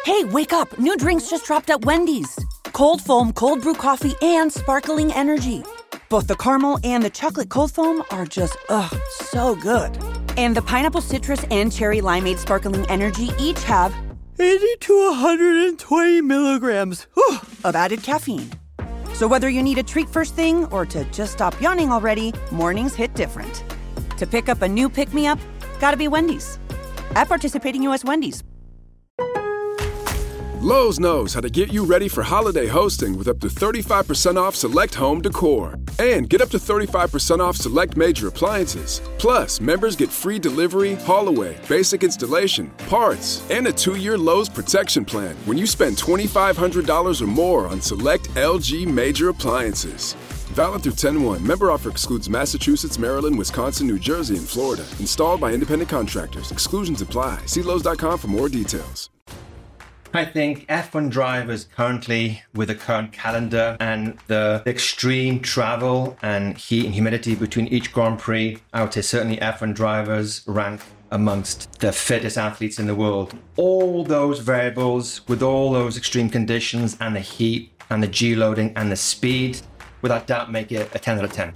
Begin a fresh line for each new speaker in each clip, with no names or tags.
Hey, wake up. New drinks just dropped at Wendy's. Cold foam, cold brew coffee, and sparkling energy. Both the caramel and the chocolate cold foam are just, so good. And the pineapple citrus and cherry limeade sparkling energy each have 80 to 120 milligrams of added caffeine. So whether you need a treat first thing or to just stop yawning already, mornings hit different. To pick up a new pick-me-up, gotta be Wendy's. At participating U.S. Wendy's.
Lowe's knows how to get you ready for holiday hosting with up to 35% off select home decor. And get up to 35% off select major appliances. Plus, members get free delivery, haul-away, basic installation, parts, and a 2-year Lowe's protection plan when you spend $2,500 or more on select LG major appliances. Valid through 10/1. Member offer excludes Massachusetts, Maryland, Wisconsin, New Jersey, and Florida. Installed by independent contractors. Exclusions apply. See Lowe's.com for more details.
I think F1 drivers currently, with the current calendar and the extreme travel and heat and humidity between each Grand Prix, I would say certainly F1 drivers rank amongst the fittest athletes in the world. All those variables, with all those extreme conditions and the heat and the G loading and the speed, without doubt make it a 10 out of 10.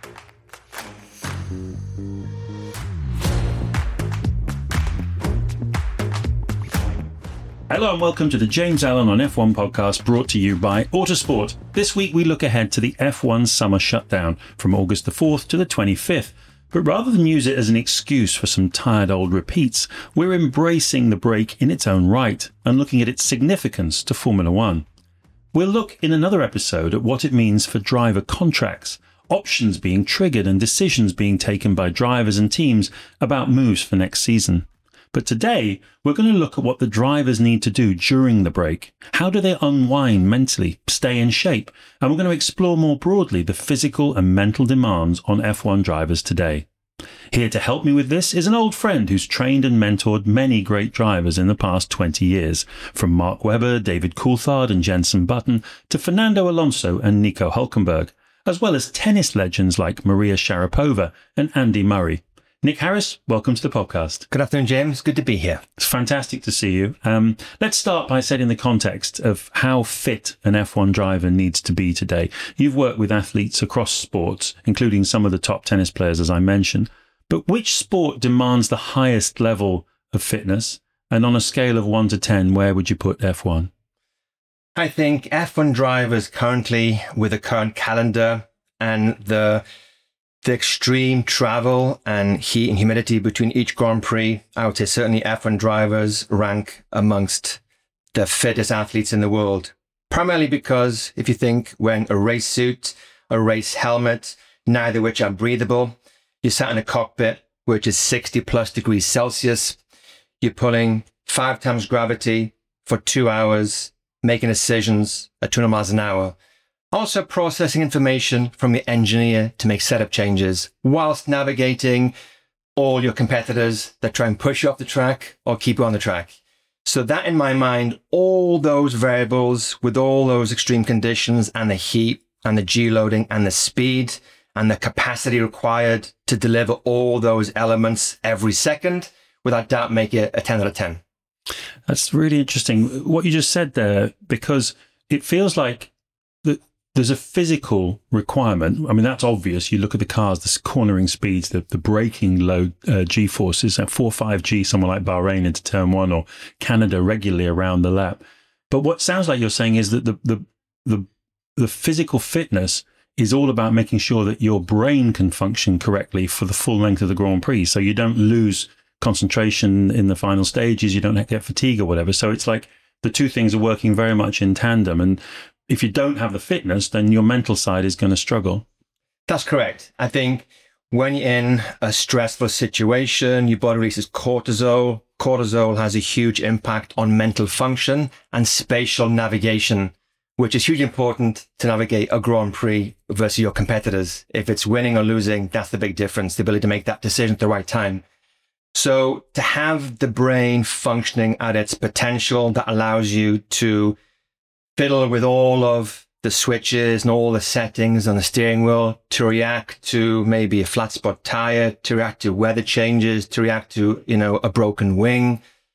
Hello and welcome to the James Allen on F1 podcast, brought to you by Autosport. This week we look ahead to the F1 summer shutdown from August the 4th to the 25th. But rather than use it as an excuse for some tired old repeats, we're embracing the break in its own right and looking at its significance to Formula One. We'll look in another episode at what it means for driver contracts, options being triggered and decisions being taken by drivers and teams about moves for next season. But today, we're going to look at what the drivers need to do during the break. How do they unwind mentally, stay in shape? And we're going to explore more broadly the physical and mental demands on F1 drivers today. Here to help me with this is an old friend who's trained and mentored many great drivers in the past 20 years, from Mark Webber, David Coulthard and Jenson Button to Fernando Alonso and Nico Hülkenberg, as well as tennis legends like Maria Sharapova and Andy Murray. Nick Harris, welcome to the podcast.
Good afternoon, James. Good to be here.
It's fantastic to see you. Let's start by setting the context of how fit an F1 driver needs to be today. You've worked with athletes across sports, including some of the top tennis players, as I mentioned. But which sport demands the highest level of fitness? And on a scale of 1 to 10, where would you put F1?
I think F1 drivers currently, with the current calendar and the extreme travel and heat and humidity between each Grand Prix, I would say certainly F1 drivers rank amongst the fittest athletes in the world. Primarily because if you think wearing a race suit, a race helmet, neither of which are breathable, you're sat in a cockpit which is 60 plus degrees Celsius, you're pulling 5 times gravity for 2 hours, making decisions at 200 miles an hour. Also processing information from the engineer to make setup changes, whilst navigating all your competitors that try and push you off the track or keep you on the track. So that, in my mind, all those variables with all those extreme conditions and the heat and the G loading and the speed and the capacity required to deliver all those elements every second, without doubt make it a 10 out of 10.
That's really interesting what you just said there, because it feels like there's a physical requirement. I mean, that's obvious. You look at the cars, the cornering speeds, the braking load, G-forces at 4-5G, somewhere like Bahrain into turn 1 or Canada regularly around the lap. But what sounds like you're saying is that the physical fitness is all about making sure that your brain can function correctly for the full length of the Grand Prix. So you don't lose concentration in the final stages, you don't get fatigue or whatever. So it's like the two things are working very much in tandem. And if you don't have the fitness, then your mental side is going to struggle.
That's correct. I think when you're in a stressful situation, your body releases cortisol. Cortisol has a huge impact on mental function and spatial navigation, which is hugely important to navigate a Grand Prix versus your competitors. If it's winning or losing, that's the big difference, the ability to make that decision at the right time. So to have the brain functioning at its potential, that allows you to fiddle with all of the switches and all the settings on the steering wheel, to react to maybe a flat spot tire, to react to weather changes, to react to, a broken wing.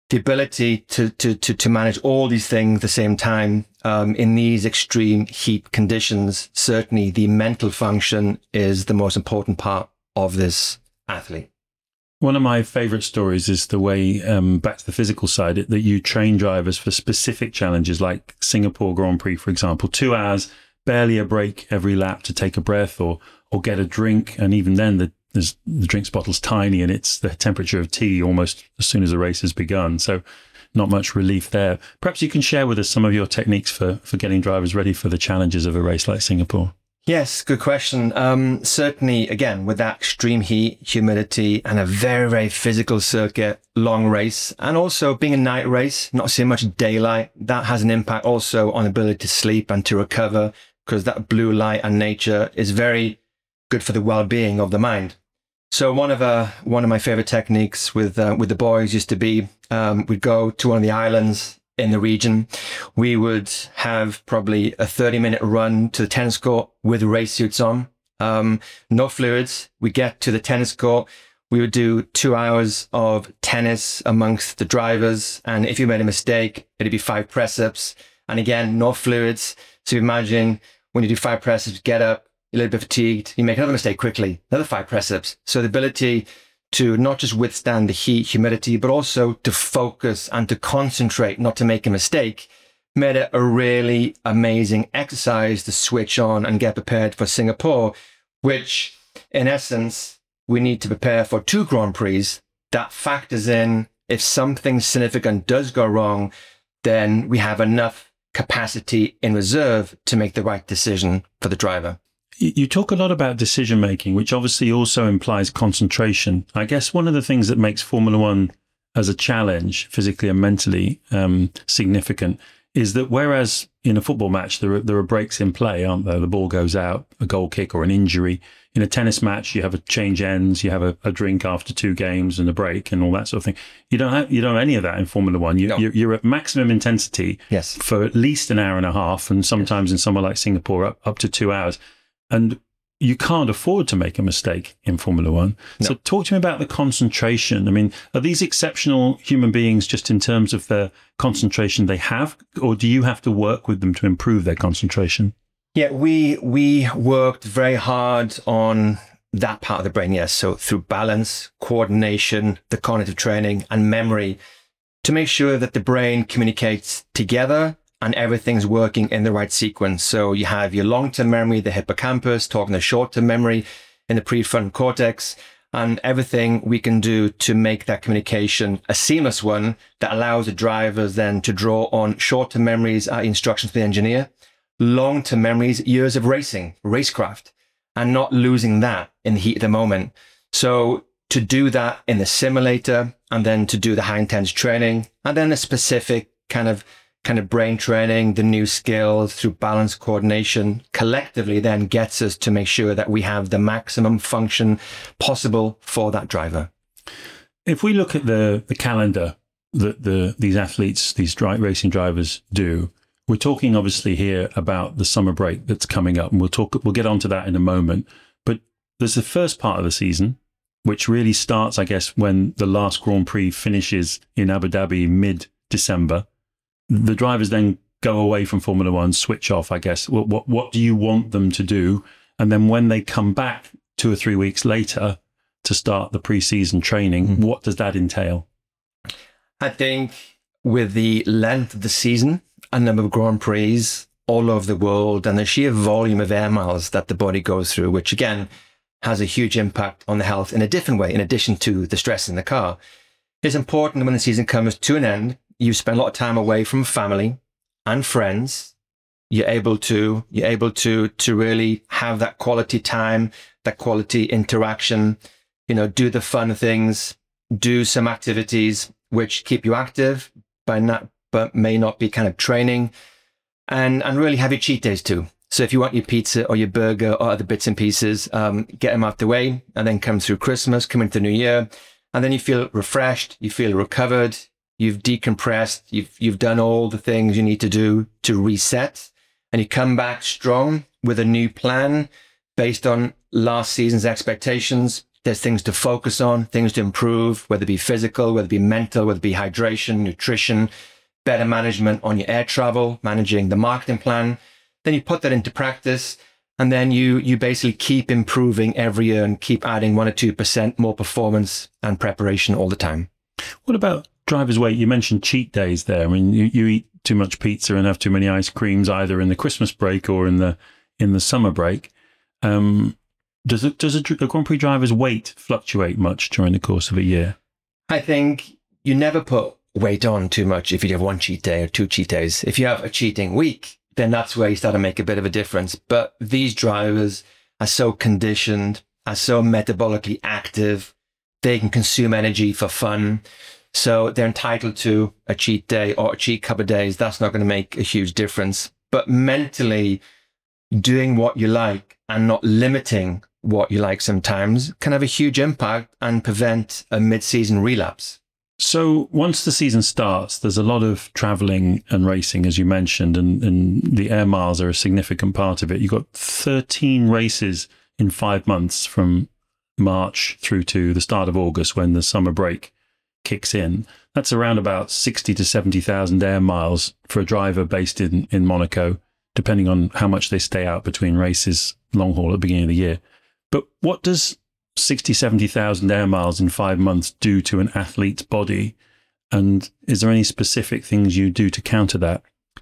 the ability to manage all these things at the same time in these extreme heat conditions, certainly the mental function is the most important part of this athlete.
One of my favorite stories is the way, back to the physical side, that you train drivers for specific challenges like Singapore Grand Prix, for example, 2 hours, barely a break every lap to take a breath or get a drink. And even then, the drinks bottle's tiny and it's the temperature of tea almost as soon as the race has begun. So not much relief there. Perhaps you can share with us some of your techniques for getting drivers ready for the challenges of a race like Singapore.
Yes, good question. Certainly, again, with that extreme heat, humidity, and a very, very physical circuit, long race, and also being a night race, not so much daylight, that has an impact also on ability to sleep and to recover, because that blue light and nature is very good for the well-being of the mind. So one of my favorite techniques with the boys used to be, we'd go to one of the islands in the region. We would have probably a 30-minute run to the tennis court with race suits on, no fluids. We get to the tennis court. We would do 2 hours of tennis amongst the drivers. And if you made a mistake, it'd be 5 press-ups. And again, no fluids. So imagine when you do 5 press-ups, get up, you're a little bit fatigued, you make another mistake quickly, another 5 press-ups. So the ability to not just withstand the heat, humidity, but also to focus and to concentrate, not to make a mistake, made it a really amazing exercise to switch on and get prepared for Singapore, which in essence, we need to prepare for 2 Grand Prix. That factors in, if something significant does go wrong, then we have enough capacity in reserve to make the right decision for the driver.
You talk a lot about decision making, which obviously also implies concentration. I guess one of the things that makes Formula One as a challenge, physically and mentally, significant, is that whereas in a football match there are breaks in play, aren't there? The ball goes out, a goal kick or an injury. In a tennis match, you have a change ends, you have a drink after 2 games and a break and all that sort of thing. You don't have any of that in Formula One. You're at maximum intensity for at least an hour and a half, and sometimes in somewhere like Singapore up to 2 hours. And you can't afford to make a mistake in Formula One. No. So talk to me about the concentration. I mean, are these exceptional human beings just in terms of the concentration they have, or do you have to work with them to improve their concentration?
Yeah, we worked very hard on that part of the brain, yes. So through balance, coordination, the cognitive training and memory to make sure that the brain communicates together and everything's working in the right sequence. So you have your long-term memory, the hippocampus, talking the short-term memory in the prefrontal cortex, and everything we can do to make that communication a seamless one that allows the drivers then to draw on short-term memories, instructions from the engineer, long-term memories, years of racing, racecraft, and not losing that in the heat of the moment. So to do that in the simulator, and then to do the high-intense training, and then a specific kind of brain training, the new skills through balance coordination collectively then gets us to make sure that we have the maximum function possible for that driver.
If we look at the calendar that these athletes, these racing drivers do, we're talking obviously here about the summer break that's coming up, and we'll get onto that in a moment. But there's the first part of the season, which really starts, I guess, when the last Grand Prix finishes in Abu Dhabi mid-December. The drivers then go away from Formula One, switch off, I guess. What do you want them to do? And then when they come back 2 or 3 weeks later to start the pre-season training, what does that entail?
I think with the length of the season, a number of Grand Prix all over the world, and the sheer volume of air miles that the body goes through, which again has a huge impact on the health in a different way, in addition to the stress in the car, it's important when the season comes to an end, you spend a lot of time away from family and friends. You're able to really have that quality time, that quality interaction, do the fun things, do some activities which keep you active, but may not be kind of training, and really have your cheat days too. So if you want your pizza or your burger or other bits and pieces, get them out the way, and then come through Christmas, come into the new year, and then you feel refreshed, you feel recovered, you've decompressed, you've done all the things you need to do to reset, and you come back strong with a new plan based on last season's expectations. There's things to focus on, things to improve, whether it be physical, whether it be mental, whether it be hydration, nutrition, better management on your air travel, managing the marketing plan. Then you put that into practice, and then you basically keep improving every year and keep adding 1 or 2% more performance and preparation all the time.
What about driver's weight? You mentioned cheat days there. I mean, you eat too much pizza and have too many ice creams either in the Christmas break or in the summer break. Does a Grand Prix driver's weight fluctuate much during the course of a year?
I think you never put weight on too much if you have 1 cheat day or 2 cheat days. If you have a cheating week, then that's where you start to make a bit of a difference. But these drivers are so conditioned, are so metabolically active, they can consume energy for fun. So they're entitled to a cheat day or a cheat couple of days. That's not going to make a huge difference. But mentally, doing what you like and not limiting what you like sometimes can have a huge impact and prevent a mid-season relapse.
So once the season starts, there's a lot of traveling and racing, as you mentioned, and the air miles are a significant part of it. You've got 13 races in 5 months from March through to the start of August when the summer break kicks in. That's around about 60 to 70,000 air miles for a driver based in Monaco, depending on how much they stay out between races, long haul at the beginning of the year. But what does 60, 70,000 air miles in 5 months do to an athlete's body? And is there any specific things you do to counter that?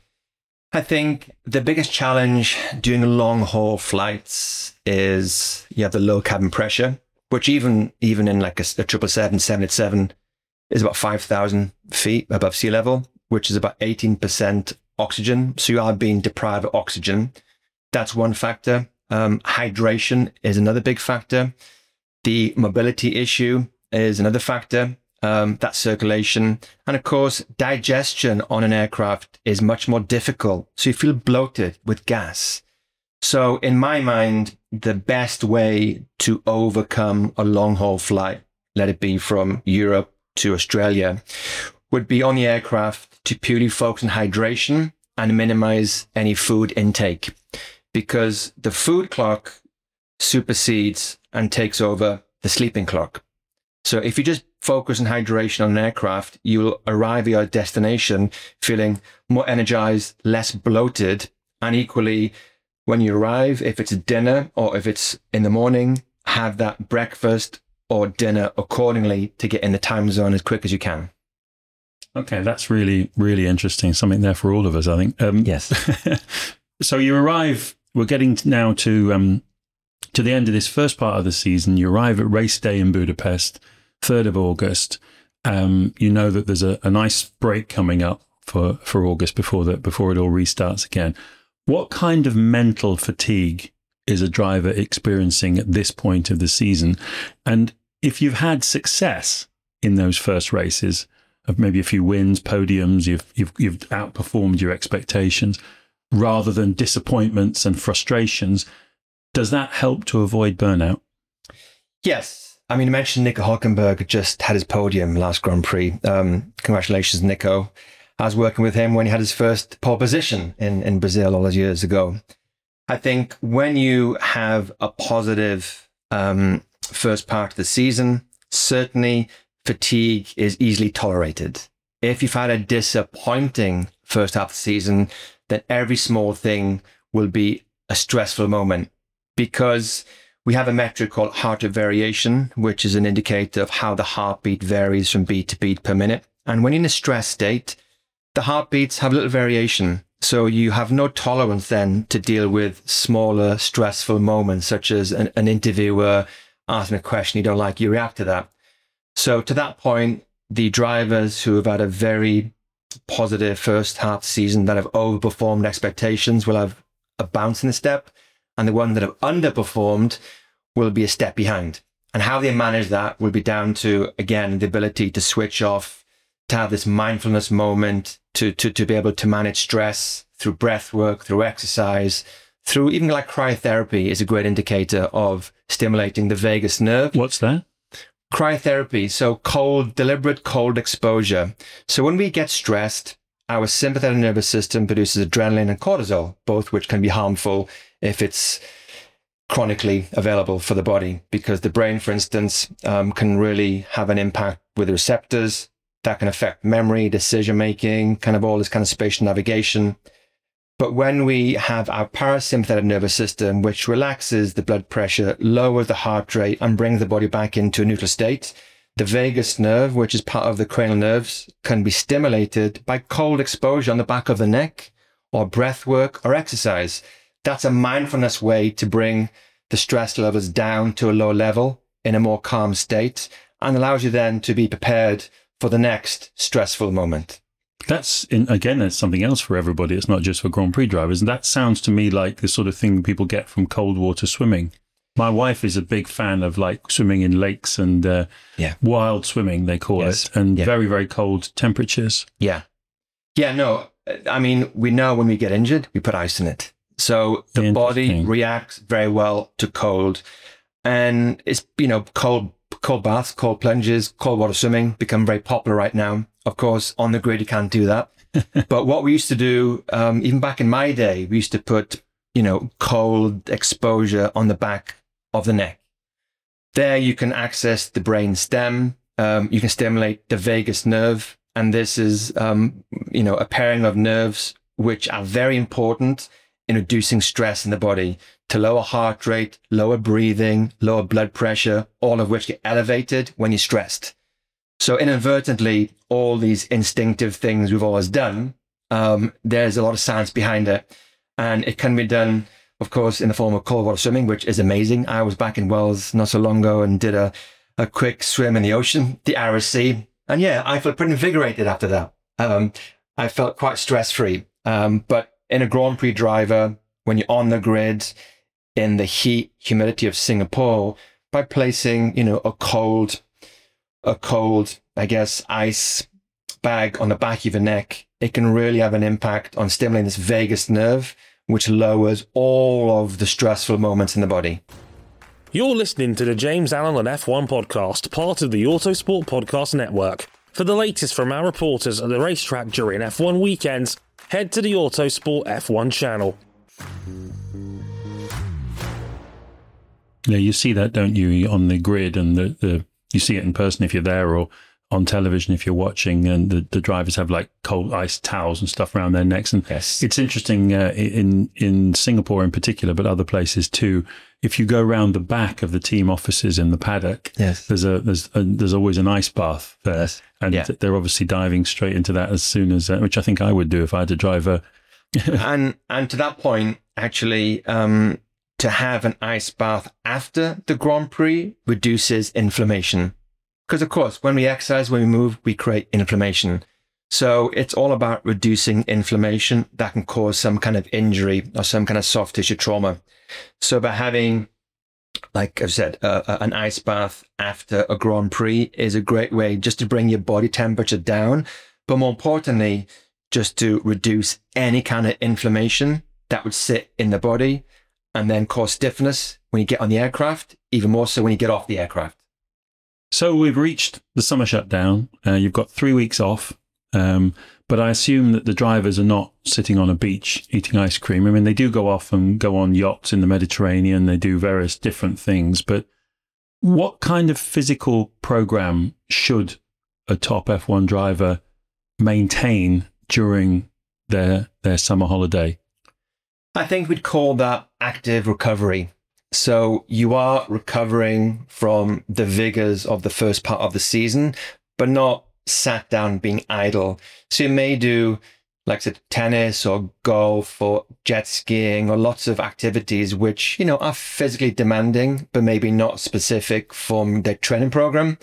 I think the biggest challenge doing long haul flights is you have the low cabin pressure, which even in like a 777, 787 is about 5,000 feet above sea level, which is about 18% oxygen. So you are being deprived of oxygen. That's one factor. Hydration is another big factor. The mobility issue is another factor. That circulation. And of course, digestion on an aircraft is much more difficult. So you feel bloated with gas. So in my mind, the best way to overcome a long haul flight, let it be from Europe to Australia, would be on the aircraft to purely focus on hydration and minimize any food intake, because the food clock supersedes and takes over the sleeping clock. So if you just focus on hydration on an aircraft, you'll arrive at your destination feeling more energized, less bloated, and equally, when you arrive, if it's dinner or if it's in the morning, have that breakfast or dinner accordingly to get in the time zone as quick as you can.
Okay, that's really, really interesting. Something there for all of us, I think.
Yes.
So you arrive, we're getting now to the end of this first part of the season. You arrive at race day in Budapest, 3rd of August. You know that there's a nice break coming up for August before it all restarts again. What kind of mental fatigue is a driver experiencing at this point of the season? And if you've had success in those first races, of maybe a few wins, podiums, you've outperformed your expectations, rather than disappointments and frustrations, does that help to avoid burnout?
Yes. I mean, you mentioned Nico Hülkenberg just had his podium last Grand Prix. Congratulations, Nico. I was working with him when he had his first pole position in Brazil all those years ago. I think when you have a positive first part of the season, certainly fatigue is easily tolerated. If you've had a disappointing first half of the season, then every small thing will be a stressful moment, because we have a metric called heart rate variation, which is an indicator of how the heartbeat varies from beat to beat per minute. And when you're in a stress state, the heartbeats have a little variation. So you have no tolerance then to deal with smaller stressful moments, such as an interviewer asking a question you don't like, you react to that. So to that point, the drivers who have had a very positive first half season that have overperformed expectations will have a bounce in the step, and the ones that have underperformed will be a step behind. And how they manage that will be down to, again, the ability to switch off, to have this mindfulness moment, to be able to manage stress through breath work, through exercise, through even like cryotherapy is a great indicator of stimulating the vagus nerve.
What's that?
Cryotherapy, so deliberate cold exposure. So when we get stressed, our sympathetic nervous system produces adrenaline and cortisol, both which can be harmful if it's chronically available for the body, because the brain, for instance, can really have an impact with receptors that can affect memory, decision making, kind of all this kind of spatial navigation. But when we have our parasympathetic nervous system, which relaxes the blood pressure, lowers the heart rate, and brings the body back into a neutral state, the vagus nerve, which is part of the cranial nerves, can be stimulated by cold exposure on the back of the neck, or breath work, or exercise. That's a mindfulness way to bring the stress levels down to a lower level in a more calm state, and allows you then to be prepared for the next stressful moment.
That's something else for everybody. It's not just for Grand Prix drivers. And that sounds to me like the sort of thing people get from cold water swimming. My wife is a big fan of like swimming in lakes and wild swimming, they call it, and very, very cold temperatures.
Yeah. Yeah, no, I mean, we know when we get injured, we put ice in it. So the body reacts very well to cold. And it's, cold baths, cold plunges, cold water swimming become very popular right now. Of course, on the grid, you can't do that. But what we used to do, even back in my day, we used to put, cold exposure on the back of the neck. There you can access the brain stem. You can stimulate the vagus nerve. And this is, a pairing of nerves which are very important in reducing stress in the body, to lower heart rate, lower breathing, lower blood pressure, all of which get elevated when you're stressed. So inadvertently, all these instinctive things we've always done, there's a lot of science behind it. And it can be done, of course, in the form of cold water swimming, which is amazing. I was back in Wales not so long ago and did a quick swim in the ocean, the Irish Sea. And I felt pretty invigorated after that. I felt quite stress-free. But in a Grand Prix driver, when you're on the grid, in the heat, humidity of Singapore, by placing, a cold, I guess, ice bag on the back of your neck, it can really have an impact on stimulating this vagus nerve, which lowers all of the stressful moments in the body.
You're listening to the James Allen on F1 podcast, part of the Autosport Podcast Network. For the latest from our reporters at the racetrack during F1 weekends, head to the Autosport F1 channel.
Yeah, you see that, don't you, on the grid, and you see it in person if you're there, or on television if you're watching, and the drivers have like cold ice towels and stuff around their necks. And it's interesting in Singapore in particular, but other places too. If you go around the back of the team offices in the paddock, there's always an ice bath there, and they're obviously diving straight into that as soon as, which I think I would do if I had to drive a.
and to that point, actually, to have an ice bath after the Grand Prix reduces inflammation. Because, of course, when we exercise, when we move, we create inflammation. So it's all about reducing inflammation that can cause some kind of injury or some kind of soft tissue trauma. So by having, like I've said, an ice bath after a Grand Prix is a great way just to bring your body temperature down. But more importantly, just to reduce any kind of inflammation that would sit in the body and then cause stiffness when you get on the aircraft, even more so when you get off the aircraft.
So we've reached the summer shutdown. You've got 3 weeks off, but I assume that the drivers are not sitting on a beach eating ice cream. I mean, they do go off and go on yachts in the Mediterranean. They do various different things. But what kind of physical program should a top F1 driver maintain during their summer holiday?
I think we'd call that active recovery. So you are recovering from the vigors of the first part of the season, but not sat down being idle. So you may do, like I said, tennis or golf or jet skiing or lots of activities which, are physically demanding, but maybe not specific from their training program.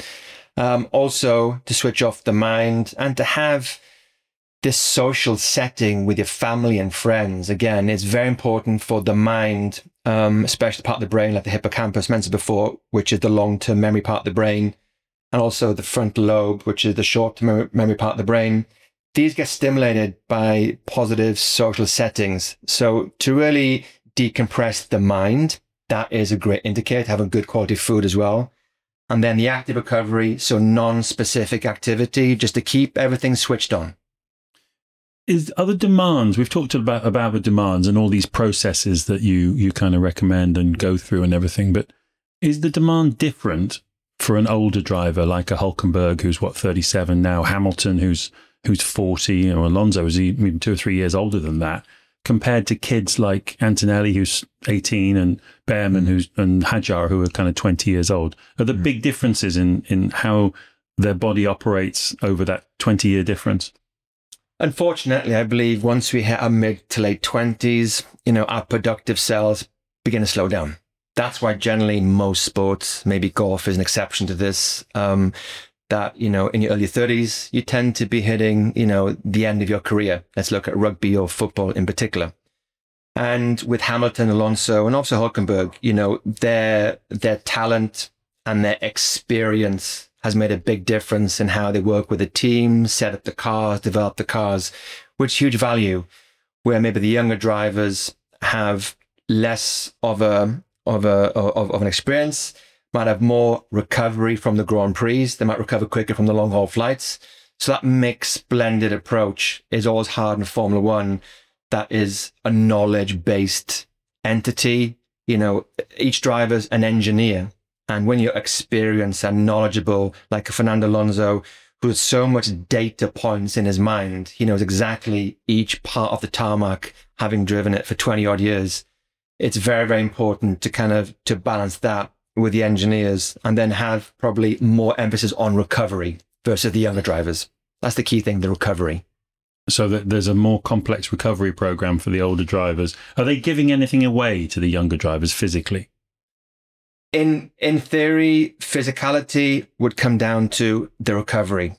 Also to switch off the mind and to have this social setting with your family and friends. Again, it's very important for the mind, especially part of the brain, like the hippocampus mentioned before, which is the long-term memory part of the brain, and also the frontal lobe, which is the short-term memory part of the brain. These get stimulated by positive social settings. So to really decompress the mind, that is a great indicator, having good quality food as well. And then the active recovery, so non-specific activity, just to keep everything switched on.
Are the demands, we've talked about the demands and all these processes that you kind of recommend and go through and everything, but is the demand different for an older driver like a Hulkenberg, who's 37 now, Hamilton, who's 40, or Alonso is even 2 or 3 years older than that, compared to kids like Antonelli, who's 18, and Behrman, and Hadjar, who are kind of 20 years old? Are there big differences in how their body operates over that 20-year difference?
Unfortunately, I believe once we hit our mid to late 20s, our productive cells begin to slow down. That's why generally most sports, maybe golf is an exception to this, that, in your early 30s, you tend to be hitting, the end of your career. Let's look at rugby or football in particular. And with Hamilton, Alonso, and also Hulkenberg, their talent and their experience has made a big difference in how they work with the team, set up the cars, develop the cars, which huge value, where maybe the younger drivers have less of an experience, might have more recovery from the Grand Prix. They might recover quicker from the long haul flights. So that mixed blended approach is always hard in Formula One. That is a knowledge based entity. Each driver's an engineer. And when you're experienced and knowledgeable, like a Fernando Alonso, who has so much data points in his mind, he knows exactly each part of the tarmac, having driven it for 20 odd years. It's very, very important to balance that with the engineers and then have probably more emphasis on recovery versus the younger drivers. That's the key thing, the recovery.
So that there's a more complex recovery program for the older drivers. Are they giving anything away to the younger drivers physically?
In theory, physicality would come down to the recovery.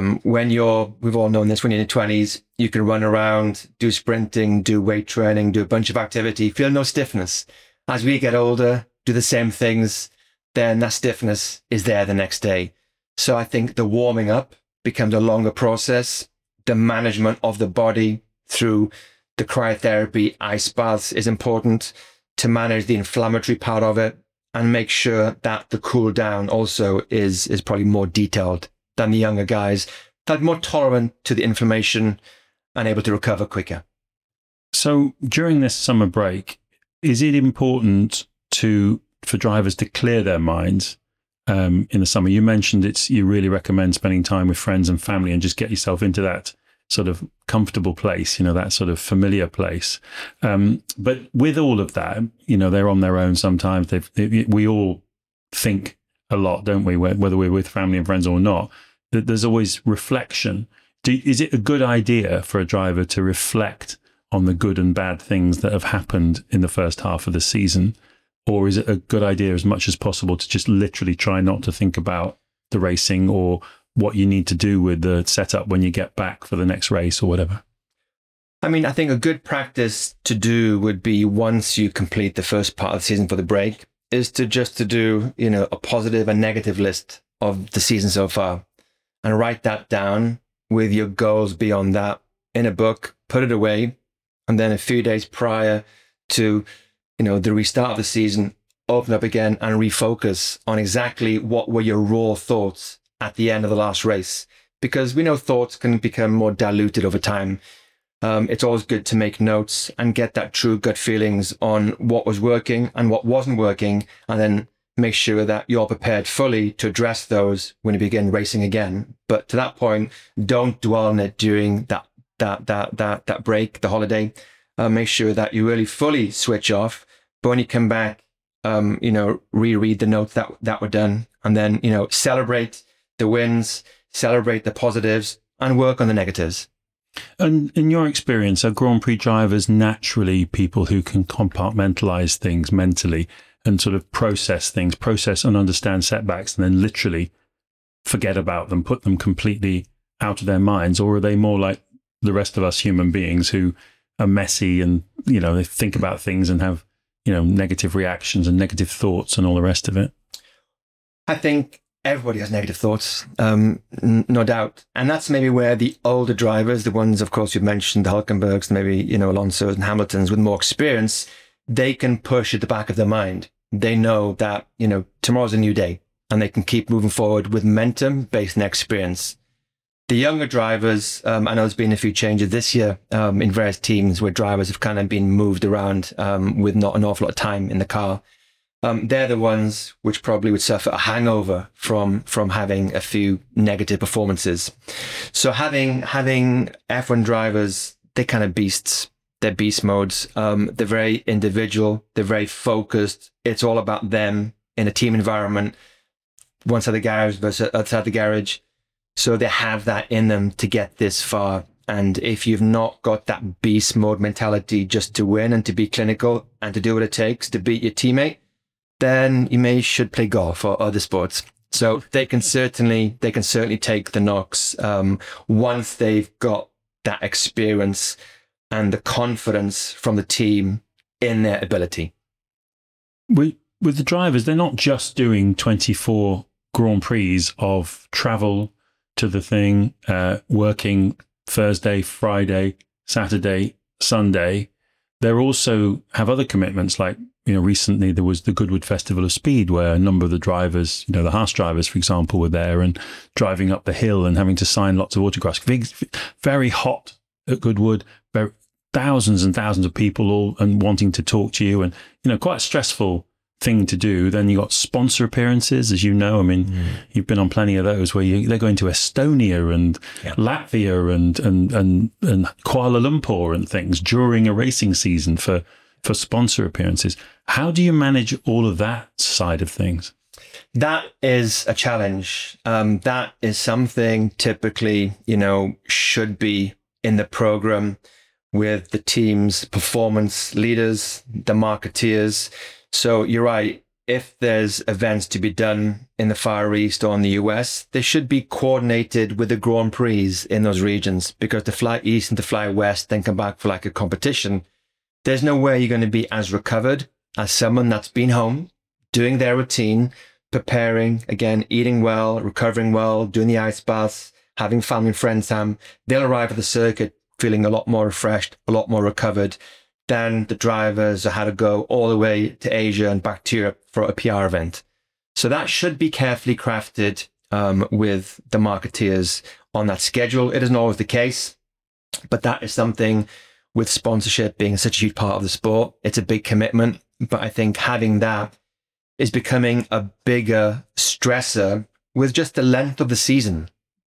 We've all known this, when you're in your 20s, you can run around, do sprinting, do weight training, do a bunch of activity, feel no stiffness. As we get older, do the same things, then that stiffness is there the next day. So I think the warming up becomes a longer process. The management of the body through the cryotherapy, ice baths is important to manage the inflammatory part of it, and make sure that the cool down also is probably more detailed than the younger guys, that are more tolerant to the inflammation and able to recover quicker.
So during this summer break, is it important for drivers to clear their minds in the summer? You mentioned you really recommend spending time with friends and family and just get yourself into that sort of comfortable place, that sort of familiar place. But with all of that, they're on their own sometimes. We all think a lot, don't we? Whether we're with family and friends or not, there's always reflection. Is it a good idea for a driver to reflect on the good and bad things that have happened in the first half of the season? Or is it a good idea as much as possible to just literally try not to think about the racing or what you need to do with the setup when you get back for the next race or whatever?
I mean, I think a good practice to do would be, once you complete the first part of the season for the break, is to do, a positive and negative list of the season so far, and write that down with your goals beyond that in a book, put it away, and then a few days prior to, the restart of the season, open up again and refocus on exactly what were your raw thoughts at the end of the last race, because we know thoughts can become more diluted over time. It's always good to make notes and get that true gut feelings on what was working and what wasn't working, and then make sure that you're prepared fully to address those when you begin racing again. But to that point, don't dwell on it during that break, the holiday. Make sure that you really fully switch off. But when you come back, reread the notes that were done, and then, celebrate the wins, celebrate the positives, and work on the negatives.
And in your experience, are Grand Prix drivers naturally people who can compartmentalize things mentally and sort of process and understand setbacks, and then literally forget about them, put them completely out of their minds? Or are they more like the rest of us human beings who are messy and, they think about things and have, negative reactions and negative thoughts and all the rest of it?
I think everybody has negative thoughts, no doubt. And that's maybe where the older drivers, the ones, of course, you've mentioned, the Hulkenbergs, maybe, Alonso's and Hamiltons with more experience, they can push at the back of their mind. They know that, tomorrow's a new day, and they can keep moving forward with momentum based on experience. The younger drivers, I know there's been a few changes this year in various teams where drivers have kind of been moved around with not an awful lot of time in the car. They're the ones which probably would suffer a hangover from having a few negative performances. So having F1 drivers, they're kind of beasts. They're beast modes. They're very individual. They're very focused. It's all about them in a team environment. One side of the garage versus the other side of the garage. So they have that in them to get this far. And if you've not got that beast mode mentality just to win and to be clinical and to do what it takes to beat your teammate, then you should play golf or other sports. So they can certainly take the knocks once they've got that experience and the confidence from the team in their ability.
With the drivers, they're not just doing 24 Grand Prix of travel to the thing, working Thursday, Friday, Saturday, Sunday. They also have other commitments, like, recently there was the Goodwood Festival of Speed where a number of the drivers, the Haas drivers, for example, were there and driving up the hill and having to sign lots of autographs. Very hot at Goodwood, thousands and thousands of people all and wanting to talk to you, and, quite a stressful thing to do. Then you got sponsor appearances, as you know. You've been on plenty of those where they're going to Estonia and Latvia and Kuala Lumpur and things during a racing season for sponsor appearances. How do you manage all of that side of things?
That is a challenge. That is something typically, should be in the program with the team's performance leaders, the marketeers. So you're right. If there's events to be done in the Far East or in the US, they should be coordinated with the Grand Prix in those regions, because to fly east and to fly west, then come back for like a competition, there's no way you're going to be as recovered as someone that's been home, doing their routine, preparing, again, eating well, recovering well, doing the ice baths, having family and friends time. They'll arrive at the circuit feeling a lot more refreshed, a lot more recovered than the drivers who had to go all the way to Asia and back to Europe for a PR event. So that should be carefully crafted with the marketeers on that schedule. It isn't always the case, but that is something, with sponsorship being such a huge part of the sport, it's a big commitment. But I think having that is becoming a bigger stressor with just the length of the season.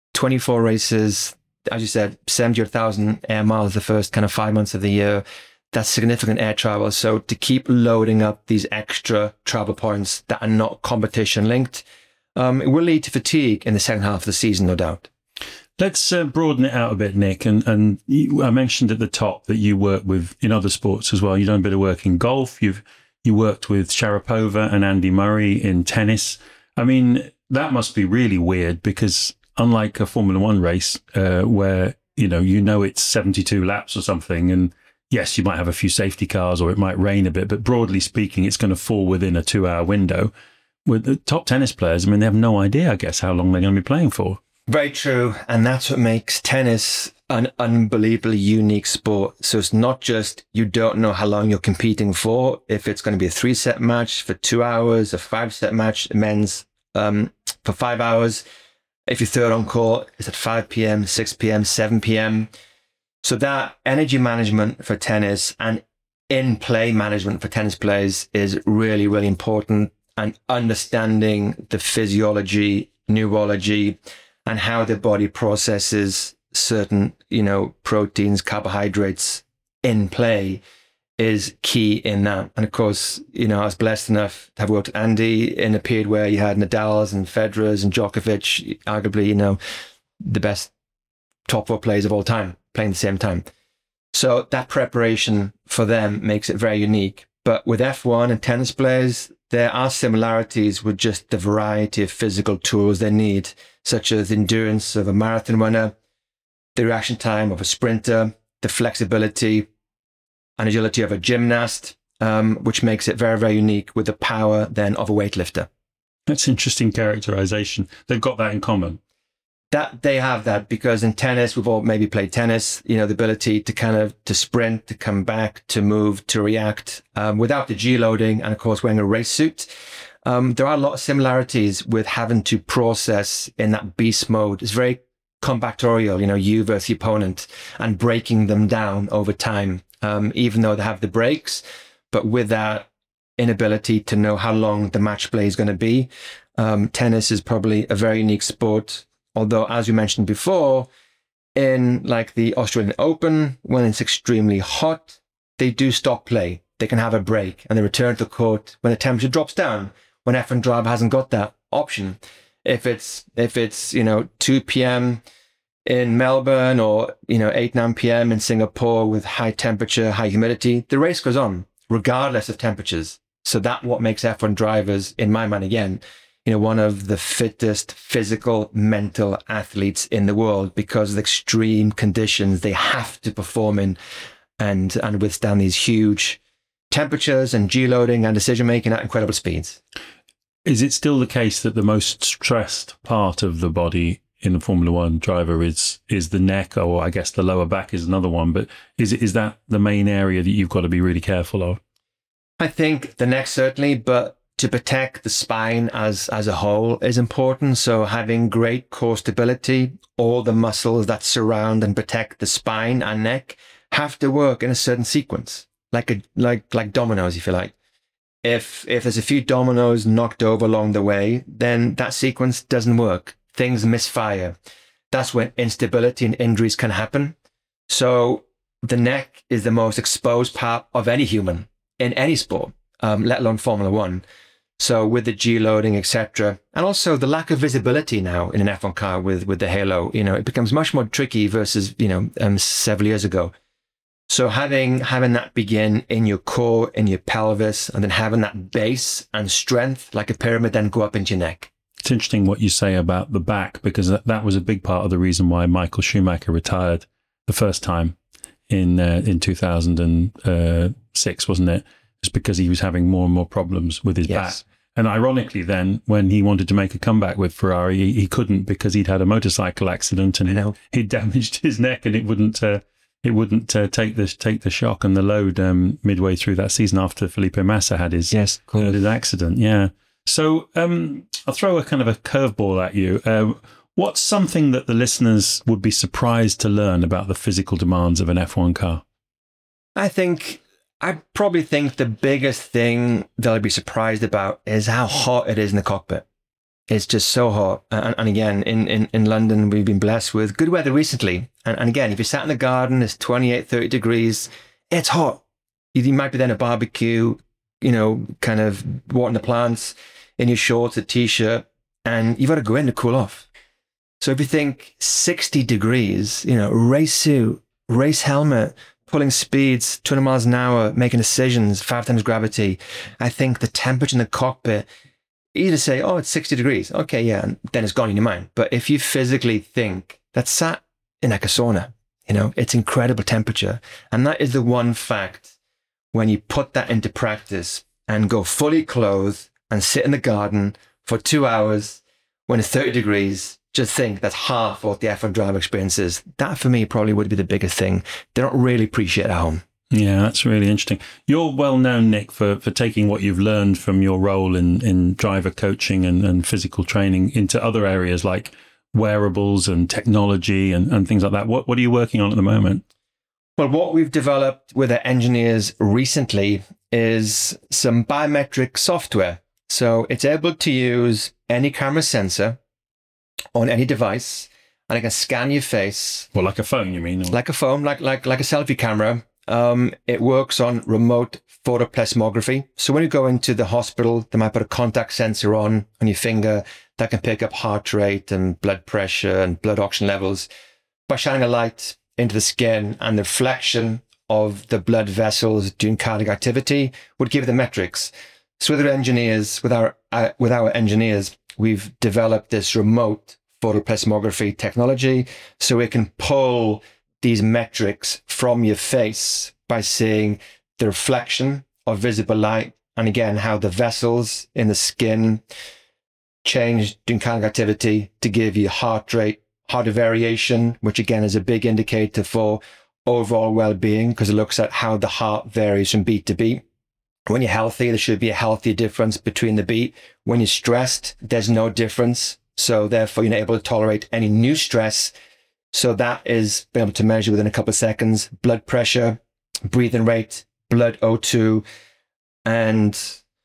24 races, as you said, 70,000 air miles the first kind of 5 months of the year. That's significant air travel. So to keep loading up these extra travel points that are not competition linked, it will lead to fatigue in the second half of the season, no doubt.
Let's broaden it out a bit, Nick. And I mentioned at the top that you work with in other sports as well. You've done a bit of work in golf. You worked with Sharapova and Andy Murray in tennis. I mean, that must be really weird, because unlike a Formula One race where, it's 72 laps or something, and yes, you might have a few safety cars or it might rain a bit, but broadly speaking, it's going to fall within a 2-hour window. With the top tennis players, they have no idea, I guess, how long they're going to be playing for.
Very true. And that's what makes tennis an unbelievably unique sport. So it's not just you don't know how long you're competing for, if it's going to be a 3-set match for 2 hours, a 5-set match, men's for 5 hours. If you're third on court, it's at 5 p.m., 6 p.m., 7 p.m. So that energy management for tennis and in-play management for tennis players is really, really important. And understanding the physiology, neurology, and how the body processes certain, proteins, carbohydrates in play is key in that. And of course, I was blessed enough to have worked with Andy in a period where you had Nadal's and Federer's and Djokovic, arguably, the best top 4 players of all time playing at the same time. So that preparation for them makes it very unique. But with F1 and tennis players, there are similarities with just the variety of physical tools they need, such as the endurance of a marathon runner, the reaction time of a sprinter, the flexibility and agility of a gymnast, which makes it very, very unique with the power then of a weightlifter.
That's interesting characterization. They've got that in common.
That they have that, because in tennis, we've all maybe played tennis, the ability to sprint, to come back, to move, to react, without the G-loading and of course wearing a race suit. There are a lot of similarities with having to process in that beast mode. It's very combinatorial, you versus the opponent, and breaking them down over time, even though they have the breaks, but with that inability to know how long the match play is going to be. Tennis is probably a very unique sport, although, as we mentioned before, in like the Australian Open, when it's extremely hot, they do stop play. They can have a break and they return to the court when the temperature drops down, when F1 Drive hasn't got that option. If it's 2 p.m. in Melbourne or 8, 9 p.m. in Singapore with high temperature, high humidity, the race goes on regardless of temperatures. So that's what makes F1 drivers, in my mind, again, one of the fittest physical, mental athletes in the world, because of the extreme conditions they have to perform in and withstand these huge temperatures and G-loading and decision-making at incredible speeds.
Is it still the case that the most stressed part of the body in a Formula One driver is the neck, or I guess the lower back is another one, but is that the main area that you've got to be really careful of?
I think the neck certainly, but to protect the spine as a whole is important. So having great core stability, all the muscles that surround and protect the spine and neck have to work in a certain sequence, like dominoes, if you like. If there's a few dominoes knocked over along the way, then that sequence doesn't work. Things misfire. That's when instability and injuries can happen. So the neck is the most exposed part of any human in any sport, let alone Formula One. So with the G-loading, etc., and also the lack of visibility now in an F1 car with the halo, it becomes much more tricky versus, several years ago. So having that begin in your core, in your pelvis, and then having that base and strength like a pyramid then go up into your neck.
It's interesting what you say about the back, because that was a big part of the reason why Michael Schumacher retired the first time in 2006, wasn't it? It's because he was having more and more problems with his back. And ironically then, when he wanted to make a comeback with Ferrari, he couldn't, because he'd had a motorcycle accident and he'd damaged his neck, and it wouldn't take the shock and the load midway through that season after Felipe Massa had his accident. Yeah. So I'll throw a kind of a curveball at you. What's something that the listeners would be surprised to learn about the physical demands of an F1 car?
I probably think the biggest thing they'll be surprised about is how hot it is in the cockpit. It's just so hot. And again, in London, we've been blessed with good weather recently. And again, if you sat in the garden, it's 28, 30 degrees, it's hot. You might be then a barbecue, kind of watering the plants in your shorts, a t-shirt, and you've got to go in to cool off. So if you think 60 degrees, race suit, race helmet, pulling speeds, 200 miles an hour, making decisions, 5 times gravity, I think the temperature in the cockpit, you either say, it's 60 degrees. Okay, yeah, and then it's gone in your mind. But if you physically think that's sat in like a sauna, it's incredible temperature. And that is the one fact when you put that into practice and go fully clothed and sit in the garden for 2 hours when it's 30 degrees, just think that's half what the F1 driver experience is. That for me probably would be the biggest thing. They don't really appreciate it at home.
Yeah, that's really interesting. You're well known, Nick, for taking what you've learned from your role in driver coaching and physical training into other areas like wearables and technology and things like that. What are you working on at the moment?
Well, what we've developed with our engineers recently is some biometric software. So it's able to use any camera sensor on any device, and it can scan your face.
Well, like a phone, you mean? Or?
Like a phone, like a selfie camera. It works on remote photoplethysmography. So when you go into the hospital, they might put a contact sensor on your finger that can pick up heart rate and blood pressure and blood oxygen levels by shining a light into the skin, and the reflection of the blood vessels during cardiac activity would give you the metrics. So with our engineers, we've developed this remote photoplethysmography technology, so it can pull these metrics from your face by seeing the reflection of visible light, and again, how the vessels in the skin change during cardiac activity to give you heart rate, heart variation, which again is a big indicator for overall well-being, because it looks at how the heart varies from beat to beat. When you're healthy, there should be a healthy difference between the beat. When you're stressed, there's no difference. So therefore, you're not able to tolerate any new stress So that is being able to measure within a couple of seconds blood pressure, breathing rate, blood O2, and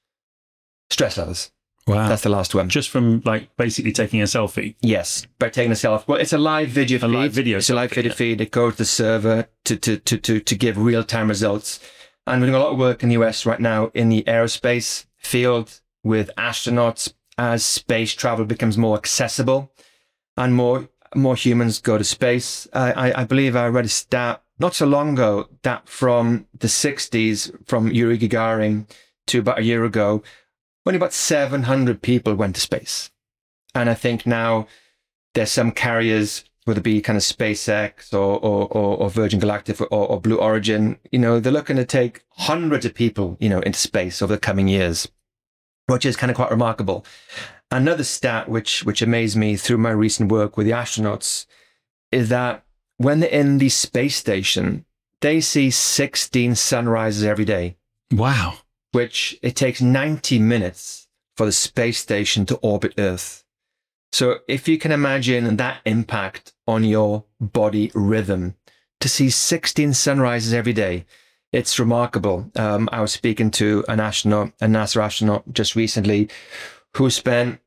stress levels.
Wow.
That's the last one.
Just from like basically taking a selfie?
Yes, by taking a selfie. Well, it's a live video feed. It's a live video feed. It goes to the server to give real-time results. And we're doing a lot of work in the US right now in the aerospace field with astronauts as space travel becomes more accessible and more humans go to space. I believe I read a stat not so long ago that from the 60s, from Yuri Gagarin to about a year ago, only about 700 people went to space. And I think now there's some carriers, whether it be kind of SpaceX or Virgin Galactic or Blue Origin, they're looking to take hundreds of people, into space over the coming years, which is kind of quite remarkable. Another stat which amazed me through my recent work with the astronauts is that when they're in the space station, they see 16 sunrises every day.
Wow.
Which it takes 90 minutes for the space station to orbit Earth. So if you can imagine that impact on your body rhythm, to see 16 sunrises every day, it's remarkable. I was speaking to a NASA astronaut just recently who spent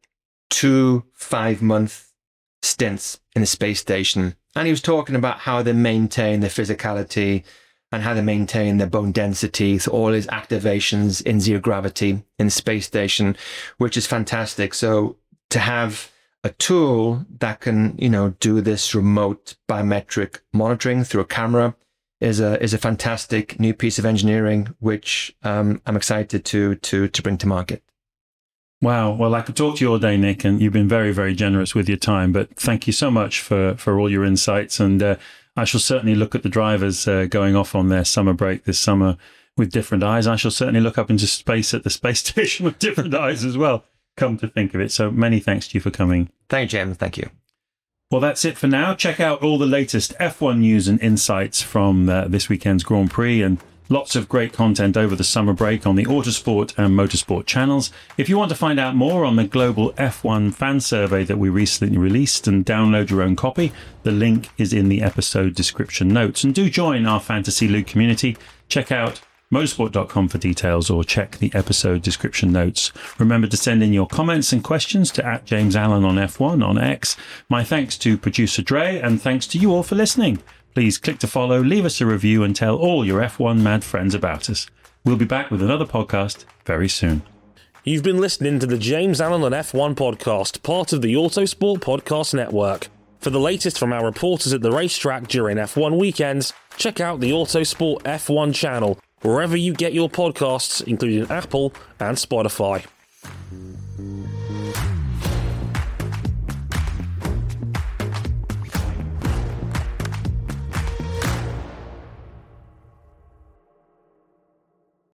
2 5-month stints in the space station. And he was talking about how they maintain their physicality and how they maintain their bone density through all his activations in zero gravity in the space station, which is fantastic. So to have a tool that can, do this remote biometric monitoring through a camera is a fantastic new piece of engineering, which I'm excited to bring to market.
Wow. Well, I could talk to you all day, Nick, and you've been very, very generous with your time. But thank you so much for all your insights. And I shall certainly look at the drivers going off on their summer break this summer with different eyes. I shall certainly look up into space at the space station with different eyes as well, come to think of it. So many thanks to you for coming.
Thank you, James. Thank you.
Well, that's it for now. Check out all the latest F1 news and insights from this weekend's Grand Prix, and lots of great content over the summer break on the Autosport and Motorsport channels. If you want to find out more on the global F1 fan survey that we recently released and download your own copy, the link is in the episode description notes. And do join our Fantasy League community. Check out motorsport.com for details or check the episode description notes. Remember to send in your comments and questions to @JamesAllen on F1 on X. My thanks to producer Dre, and thanks to you all for listening. Please click to follow, leave us a review, and tell all your F1 mad friends about us. We'll be back with another podcast very soon.
You've been listening to the James Allen on F1 podcast, part of the Autosport Podcast Network. For the latest from our reporters at the racetrack during F1 weekends, check out the Autosport F1 channel, wherever you get your podcasts, including Apple and Spotify.